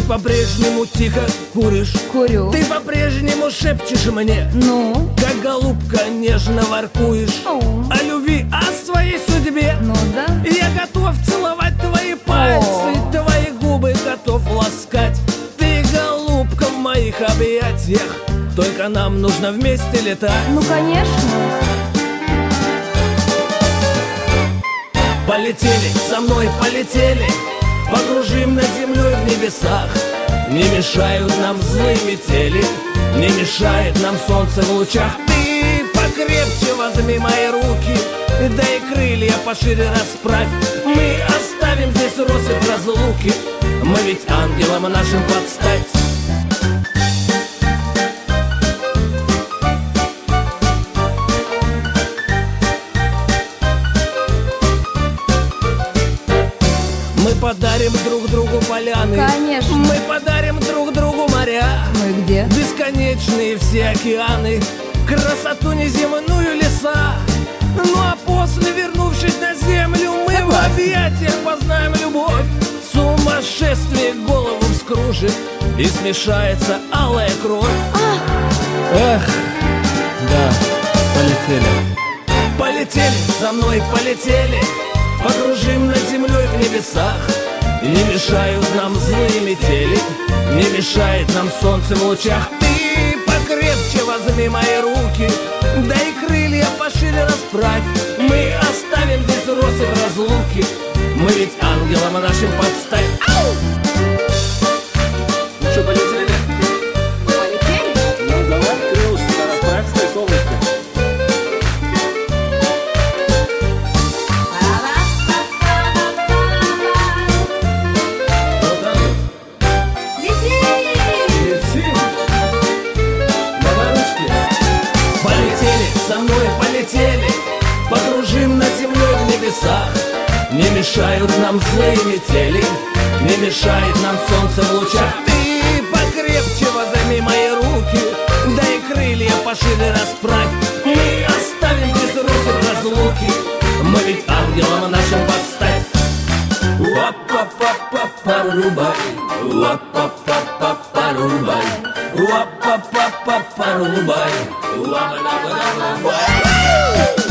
по-прежнему тихо куришь. Курю. Ты по-прежнему шепчешь мне, Ну? как голубка нежно воркуешь о любви, о своей судьбе. Ну да. Я готов целовать твои пальцы, твои губы готов ласкать. Ты голубка в моих объятиях, только нам нужно вместе летать. Ну, конечно. Полетели, со мной полетели, погружим над землей в небесах. Не мешают нам злые метели, не мешает нам солнце в лучах. Ты покрепче возьми мои руки, да и крылья пошире расправь. Мы оставим здесь россыпь разлуки, мы ведь ангелам нашим подстать. Мы подарим друг другу поляны. Конечно. Мы подарим друг другу моря. Ну и где? Бесконечные все океаны, красоту неземную леса. Ну а после, вернувшись на землю, мы в объятиях познаем любовь. Сумасшествие голову вскружит, и смешается алая кровь. Эх, да, полетели. Полетели, за мной полетели, погружим над землей в небесах. Не мешают нам злые метели, не мешает нам солнце в лучах. Ты покрепче возьми мои руки, да и крылья пошире расправь. Мы оставим здесь россыпь разлуки, мы ведь ангелам нашим подстать. Ау! Ну что, полетели? Полетели? Ну давай, крылышко-то расправь свои, солнышко. Со мной полетели, погружим над землей в небесах. Не мешают нам злые метели, не мешает нам солнце в лучах. Ты покрепче возьми мои руки, да и крылья пошире расправь. Мы оставим без россыпь разлуки, мы ведь ангелам нашим подстать. Уа-па-па-па-парубай, уа-па-па-па-парубай, уа-па-па-па-парубай, уа-па-па-па-парубай.